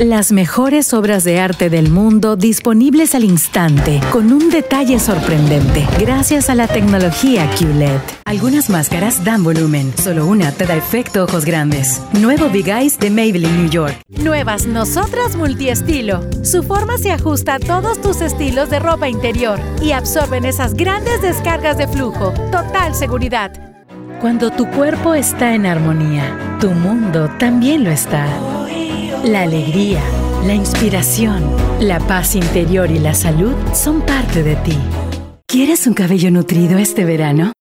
Las mejores obras de arte del mundo disponibles al instante, con un detalle sorprendente, gracias a la tecnología QLED. Algunas máscaras dan volumen, solo una te da efecto ojos grandes. Nuevo Big Eyes de Maybelline New York. Nuevas Nosotras Multiestilo. Su forma se ajusta a todos tus estilos de ropa interior y absorben esas grandes descargas de flujo. Total seguridad. Cuando tu cuerpo está en armonía, tu mundo también lo está. La alegría, la inspiración, la paz interior y la salud son parte de ti. ¿Quieres un cabello nutrido este verano?